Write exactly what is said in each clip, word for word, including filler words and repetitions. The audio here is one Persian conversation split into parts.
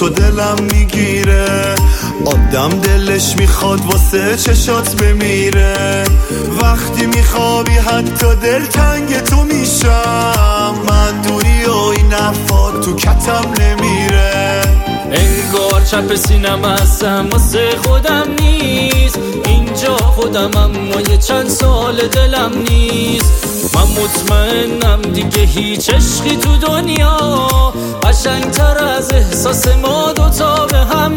تو دلم میگیره، آدم دلش میخواد واسه چشات بمیره. وقتی میخوابی حتی دل تنگ تو میشم، من دوری و این افاد تو کتم نمیره. انگار چپ سینم هستم واسه خودم نیست، اینجا خودم اما یه چند سال دلم نیست. من مطمئنم دیگه هیچ عشقی تو دنیا قشنگتر از احساس ما دوتا به هم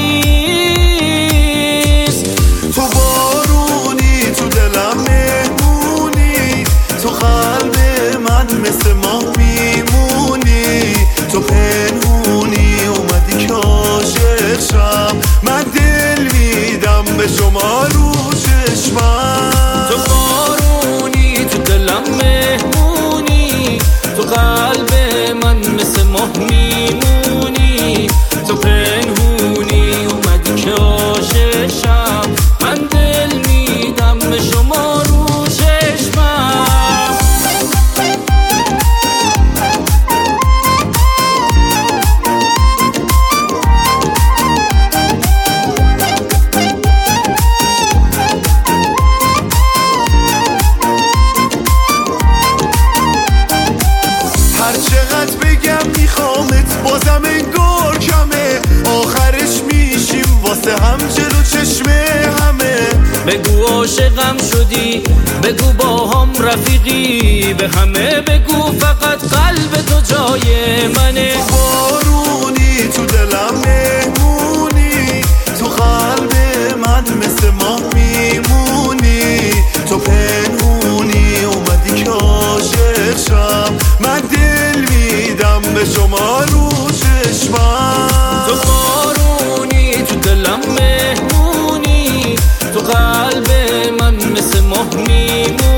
نیست. تو بارونی تو دلم مهمونی، تو قلب من مثل ماه میمونی. تو پنهونی اومدی که عاشق شم، من دل میدم به شما رو چشمم. تو بارونی تو دلم مهمونی، تو قلب من مثل ماه میمونی. تو پنهونی اومدی که عاشق شم، من دل میدم به شما رو چشمم. هر چقدر بگم میخوامت بازم انگار کمه، آخرش میشیم واسه هم جلو چشمه همه. بگو عاشقم شدی، بگو با هم رفیقی، به همه بگو فقط قلب تو جای منه. تو بارونی تو دلم مهمونی، تو قلب من مثل ماه میمونی. تو پنهونی اومدی که عاشق شم، من دل میدم به شما رو چشمم. تو بارونی تو دلم مهمونی، تو قلب من مثل ماه میمونی.